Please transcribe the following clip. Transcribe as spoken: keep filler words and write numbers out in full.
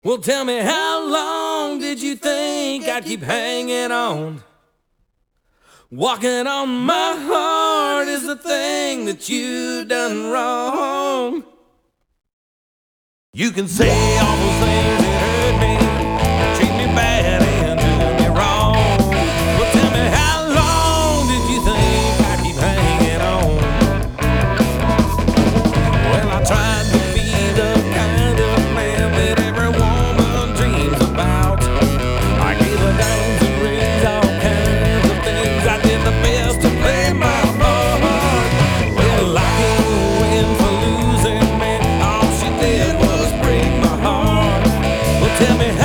Well, tell me, how long did you think I'd keep hanging on? Walking on my heart is the thing that you done wrong. You can say all those things that hurt me, treat me bad and do me wrong. But tell me, how long did you think I'd keep hanging on? Well, I tried to be the kind of man that every woman dreams about. I gave her diamonds and rings, all kinds of things. I did the best to play my part. Well, I couldn't win for losing, man. All she did was break my heart. Well, tell me,